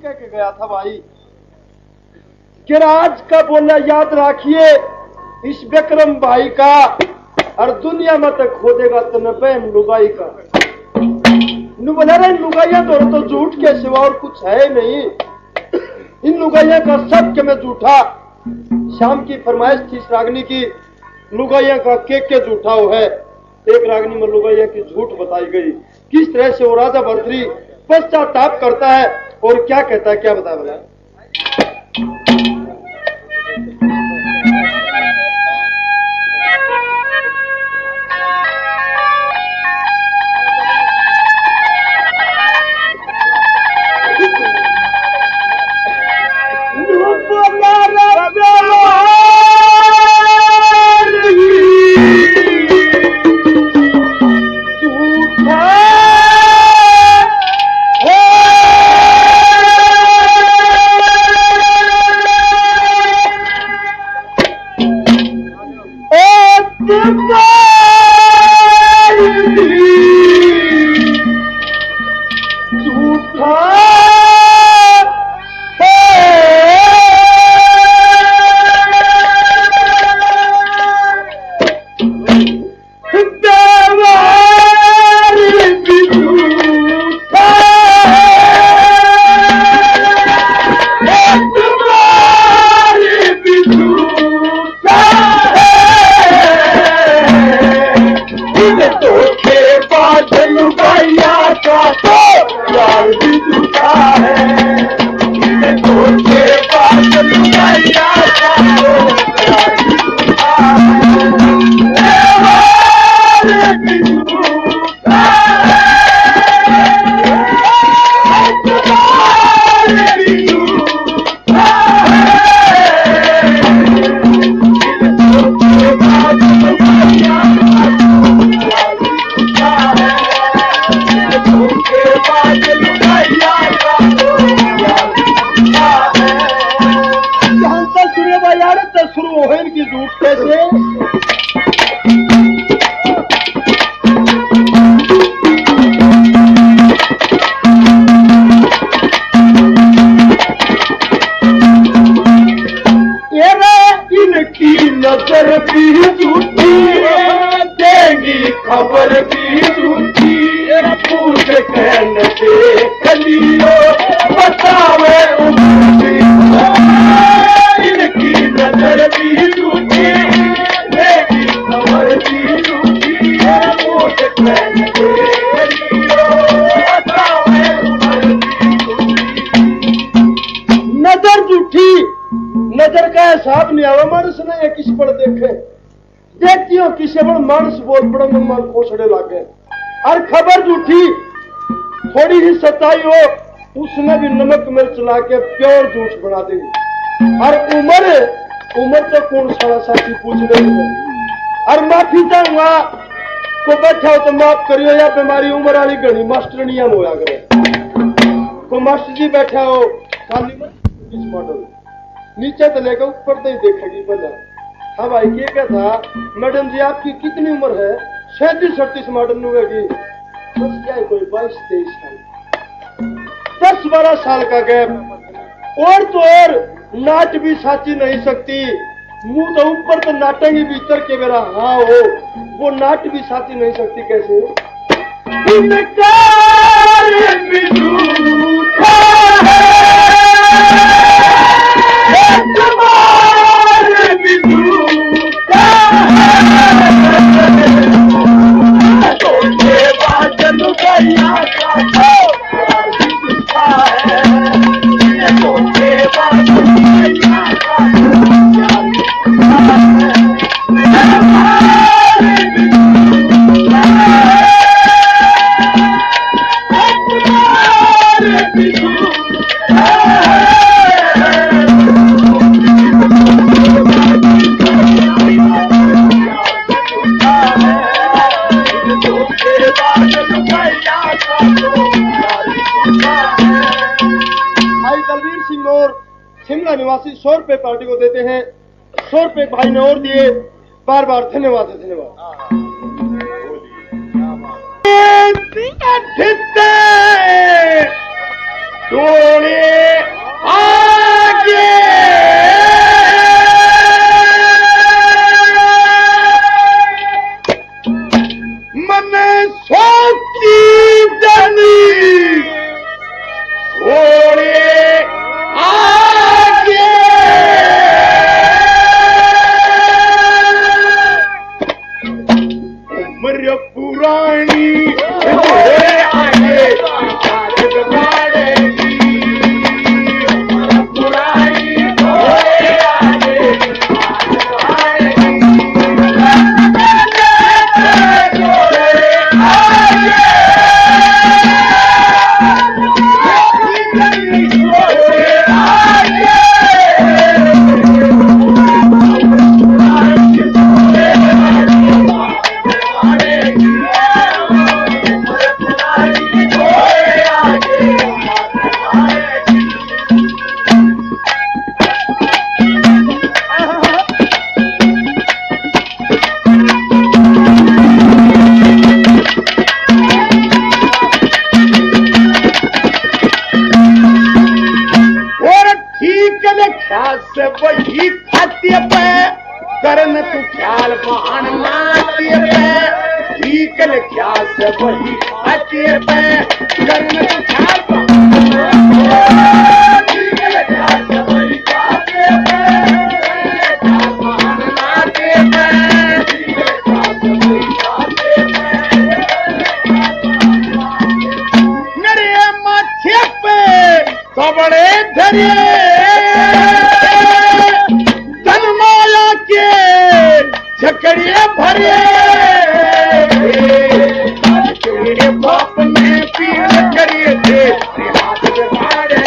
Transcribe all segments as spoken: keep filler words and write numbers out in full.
कह के गया था भाई कि आज का बोला याद रखिए इस विक्रम भाई का, और दुनिया में तक खोदेगा तो नबे लुगाई का। नु बोला रे लुगाइया तो तो झूठ के सिवा और कुछ है नहीं। इन लुगाइया का सब के मैं झूठा। शाम की फरमाइश थी इस रागनी की, लुगाइया का के के झूठा हो है। एक रागनी में लुगाइया की झूठ बताई गई, किस तरह से वो राजा भर्तरी पश्चाताप करता है और क्या कहता है, क्या बताया बोला। नजर का हिसाब नहीं आवा मानस ने ये किस पर देखे देखती हो किसे बड़ मानस बोल पड़ो मन मन खोसड़े लागे और खबर झूठी थोड़ी ही सच्चाई हो उसमें भी नमक मिर्च ला के प्योर झूठ बना देगी। और उम्र उम्र तो कौन सारा साथी पूछ रही है और माफी चाहूंगा को बैठा हो तो माफ करियो या बीमारी उम्र वाली घनी मास्टरनिया होया करे को मास्टर जी बैठा हो खाली मॉडल नीचे तो लेकर ऊपर तो ही देखेगी बजा। हाँ भाई ये क्या था मैडम जी आपकी कितनी उम्र है? सैंतीस अड़तीस मॉडल होगी बस क्या कोई बाईस तेईस साल दस बारह साल का गैप और तो और नाच भी साची नहीं सकती मुंह तो ऊपर तो नाटेंगे भीतर के मेरा हाँ हो वो नाट भी साची नहीं सकती कैसे शिमला निवासी सौ रुपए पार्टी को देते हैं। सौ रुपए भाई ने और दिए, बार बार धन्यवाद है धन्यवाद। टोले सास वही खाती पे करन तू ख्याल बहान माती पे ठीक ले क्या से वही खाती पे करन तू ख्याल ठीक ले क्या से वही खाती पे बहान माती पे ठीक ले क्या से वही खाती पे मेरे माथे पे सबड़े धरिए छकड़िए भरे तेरे बाप में पीड़ करिए थे हाथ बिगाड़े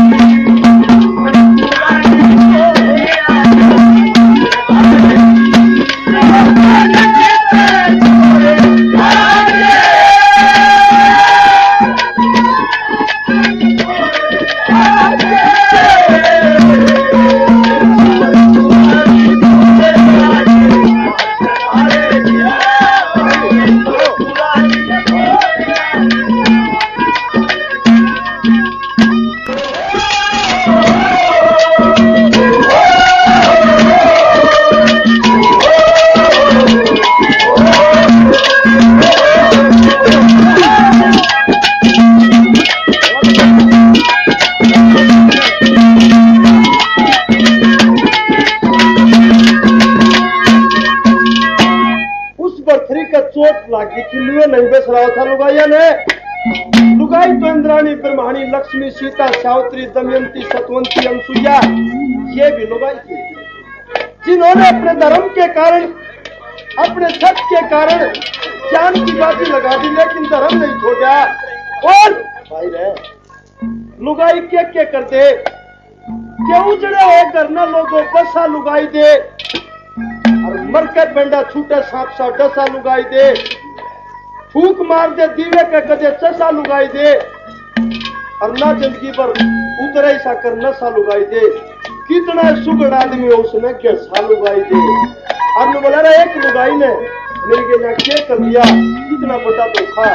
चोट लागी चिल्लुए नहीं बेच रहा था लुगाइया ने। लुगाई तो इंद्राणी ब्रह्माणी लक्ष्मी सीता सावित्री दमयंती सतवंती अनसुईया ये भी लुगाई थी जिन्होंने अपने धर्म के कारण अपने सच के कारण जान की बाजी लगा दी लेकिन धर्म नहीं छोड़ा। और भाई रे लुगाई क्या क्या करते क्यों जड़े हो करना लोगों बसा लुगाई दे और मरकर बेंडा छूटे सांप सा डसा लुगाई दे फूक मार दे दीवे के कदे चसा लुगाई दे और ना जिंदगी पर उतरे सा कर नशा लुगाई दे। कितना सुगड़ आदमी हो उसने कैसा लुगाई दे। और बोला रहा एक लुगाई ने मिल के ना क्या कर दिया कितना बड़ा धोखा।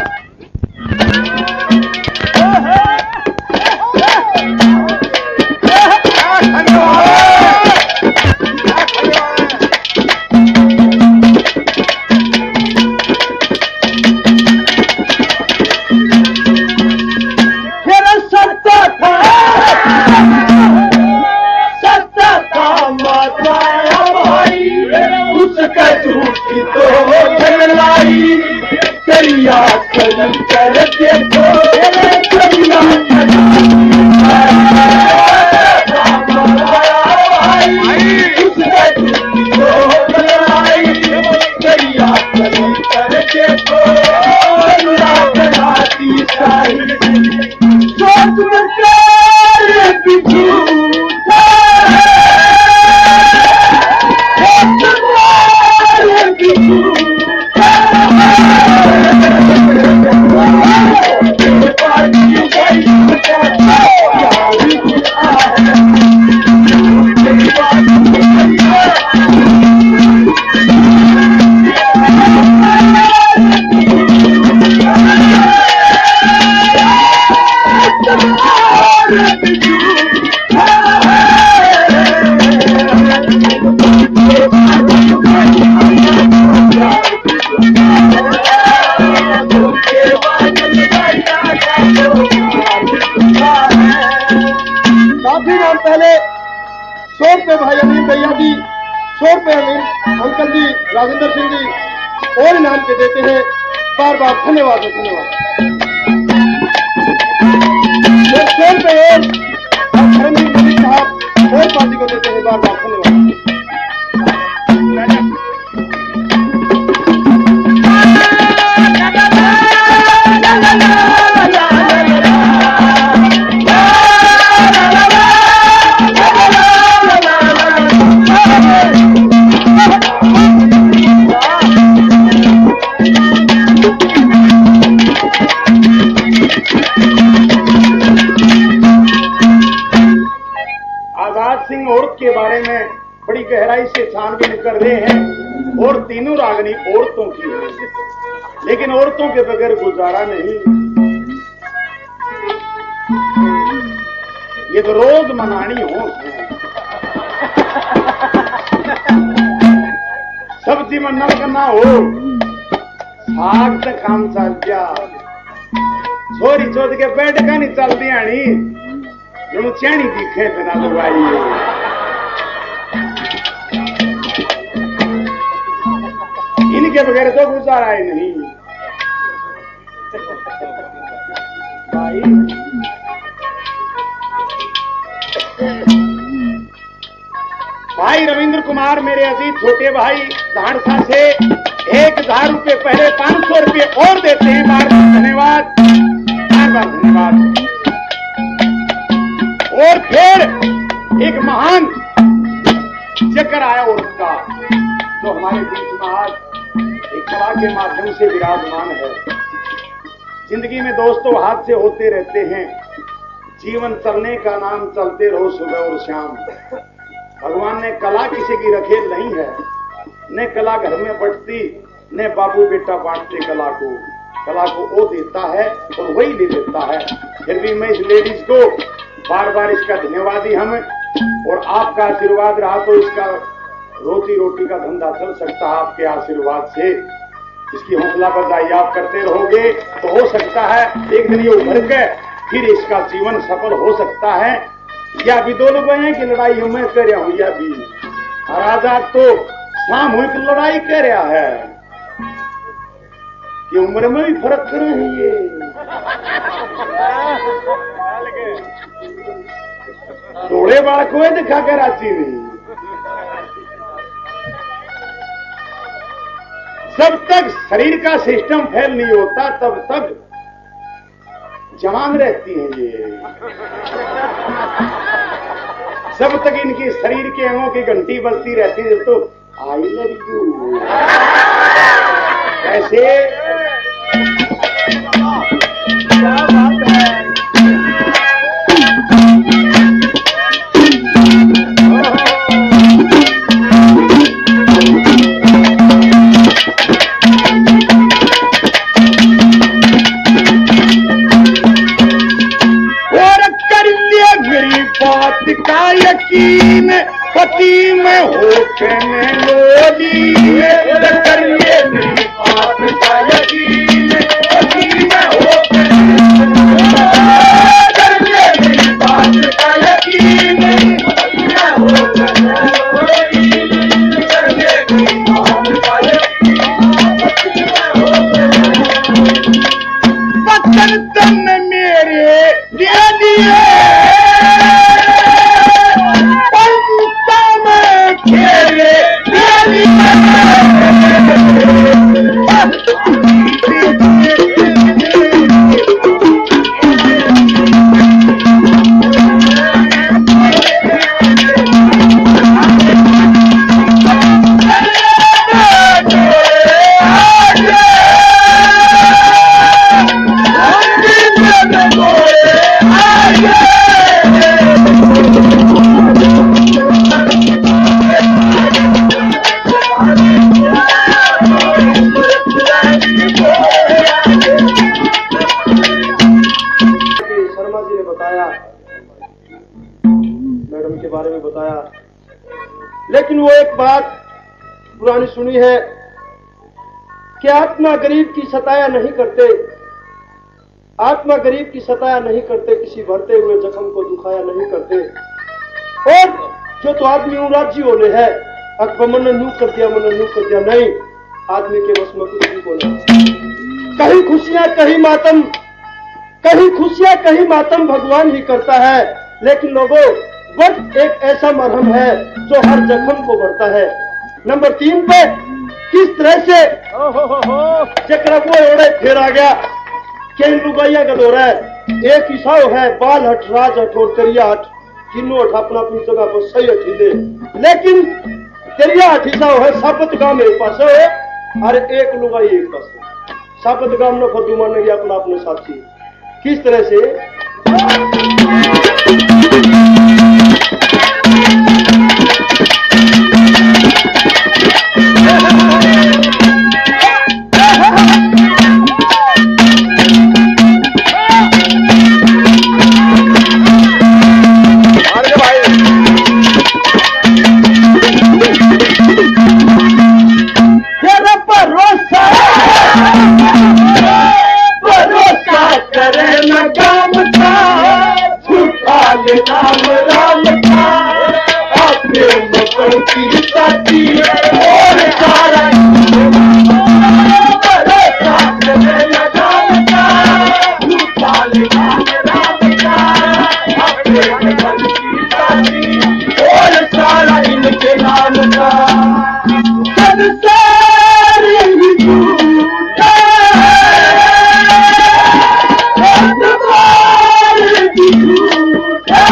राजेंद्र सिंह जी और इनाम के देते हैं बार बार धन्यवाद धन्यवाद। सौ रुपये और धर्मवीर मोदी साहब और पार्टी को देते हैं बार बार धन्यवाद। के बारे में बड़ी गहराई से छानबीन कर रहे हैं और तीनों रागनी औरतों की है, लेकिन औरतों के बगैर गुजारा नहीं। ये तो रोज मनानी हो सब्जी में नमक ना हो साग तक काम चल गया छोरी चोद के बैठ का नहीं चलती आनी जो चैनी दिखे बिना लुगाई इनके बगैर तो गुजारा ही नहीं भाई। भाई रविंद्र कुमार मेरे अजीज छोटे भाई धाड़सा से एक हजार रुपये पहले पांच सौ रुपये और देते हैं। बार बार धन्यवाद, बार बार धन्यवाद। और फिर एक महान चक्कर आया उसका जो हमारे बीच में आज एक कला के माध्यम से विराजमान है। जिंदगी में दोस्तों हादसे होते रहते हैं, जीवन चलने का नाम चलते रहो सुबह और शाम। भगवान ने कला किसी की रखेल नहीं है, न कला घर में बढ़ती न बाबू बेटा बांटते कला को। कला को वो देता है और वही ले लेता है। फिर भी मैं इस लेडीज को बार बार इसका धन्यवादी हम और आपका आशीर्वाद रहा तो इसका रोटी रोटी का धंधा चल सकता है। आपके आशीर्वाद से इसकी हौसला अफजाई आप करते रहोगे तो हो सकता है एक दिन ये उभर के फिर इसका जीवन सफल हो सकता है। या भी दो लोग हैं कि लड़ाई मैं कर रहा हूं, या भी राजा तो सामूहिक लड़ाई कर रहा है कि उम्र में भी फर्क कर रहे हैं। ये थोड़े बालक को दिखा कर आती नहीं। जब तक शरीर का सिस्टम फेल नहीं होता तब तक जवान रहती हैं ये। जब तक इनकी शरीर के अंगों की घंटी बजती रहती है तो आई लव यू ऐसे क्या बात है। यकीन पति में हो के लोली करिए मेरी बात का यकीन पति में हो के करिए मेरी बात का यकीन पति में हो के करिए मेरी बात का यकीन पति में हो वतन तन मेरे दे दिए मैडम के बारे में बताया। लेकिन वो एक बात पुरानी सुनी है कि आत्मा गरीब की सताया नहीं करते, आत्मा गरीब की सताया नहीं करते, किसी भरते हुए जख्म को दुखाया नहीं करते। और जो तो आदमी राज्य होने है अकबर मन नू कर दिया मन नू कर दिया, नहीं, आदमी के बस में कुछ भी बोला। कहीं खुशियां कहीं मातम, कहीं खुशियां कहीं मातम भगवान ही करता है। लेकिन लोगों वक्त एक ऐसा मरहम है जो हर जख्म को भरता है। नंबर तीन पे किस तरह से चक्र वो ओढ़े फिर आ गया कि लुगाइया का दौरा है। एक ईसाओ है बाल हट राज हट और करिया हट, तीनों हट अपना अपनी जगह पर सही हठीले। लेकिन करिया हट ईसाओ है साबत गांव मेरे पास है और एक लुगाई एक पास है। साबत गांव ने फर्जू मारने गया अपना अपने साथी। किस तरह से भाई राम राम का प्रेम बनती साथी और सारा और सारा इनके नाम का संसार ही झूठा ही झूठा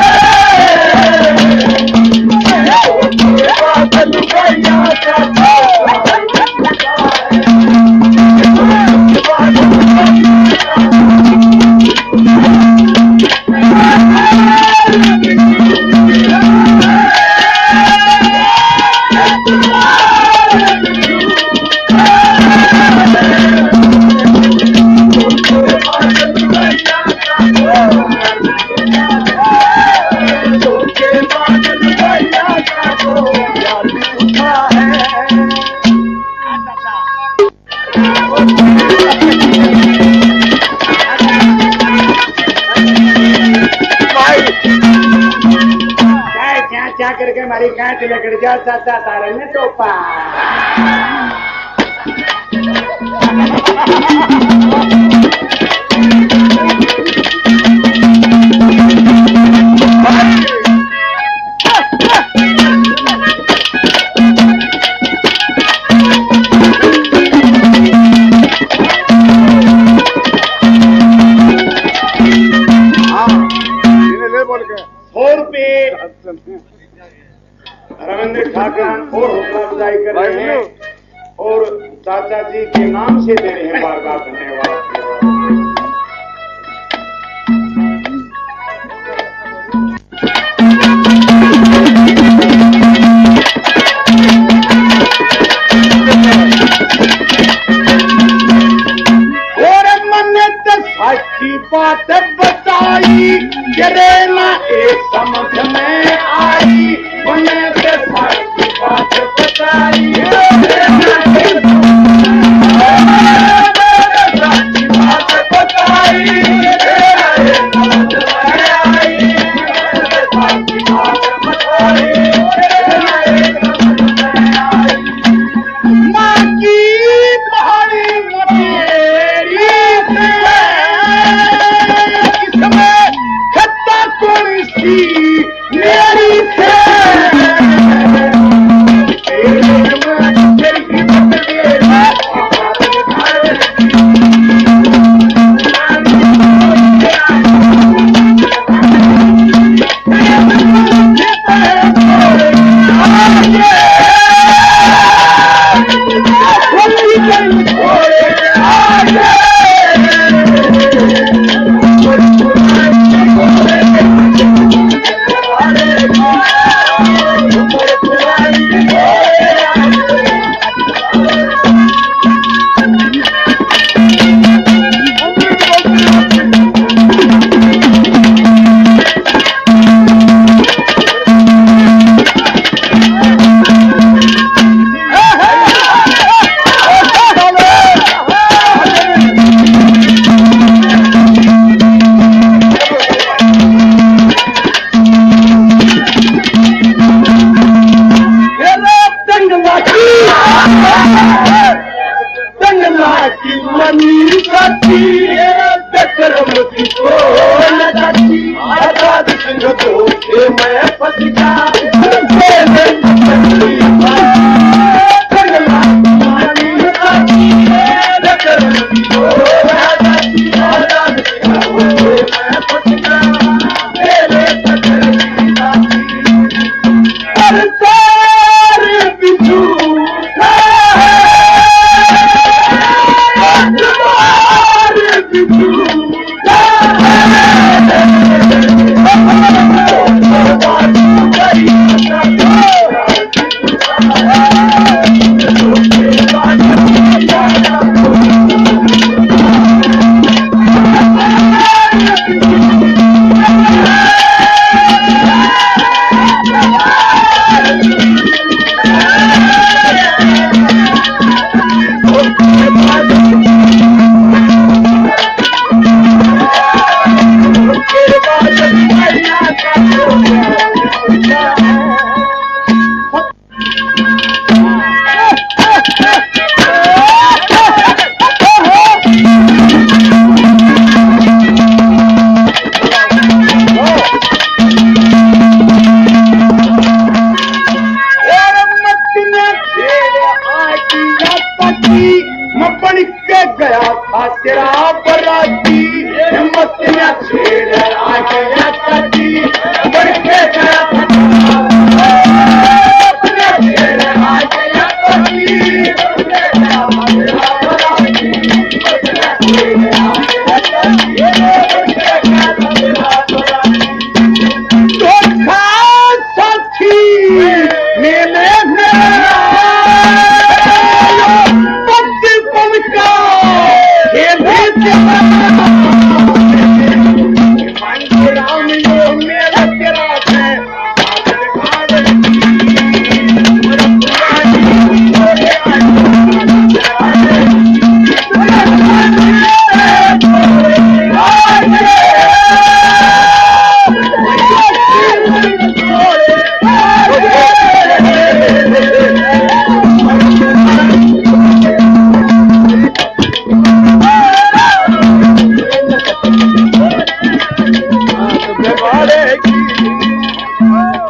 क्या करके हमारी कांच लकड़ जा चाचा तारे ने टोपा सौ रुपये रविंद्र ठाकुर और हौसला अफजाई कर रहे हैं और चाचा जी के नाम से दे रहे हैं। बार बार धन्यवाद। और मन सच्ची बात बताई करे ना एक समझ में आई मैंने सच्ची बात बताई सच्ची बात बताई सच्ची बात बताई माँ की पहाड़ी मटेरी इसमें खत्ता थोड़ी सी मेरी से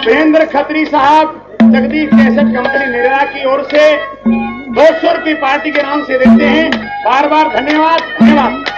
महेंद्र खत्री साहब जगदीश कैसेट कंपनी निर्या की ओर से दो सौ रुपये पार्टी के नाम से देते हैं। बार बार धन्यवाद धन्यवाद।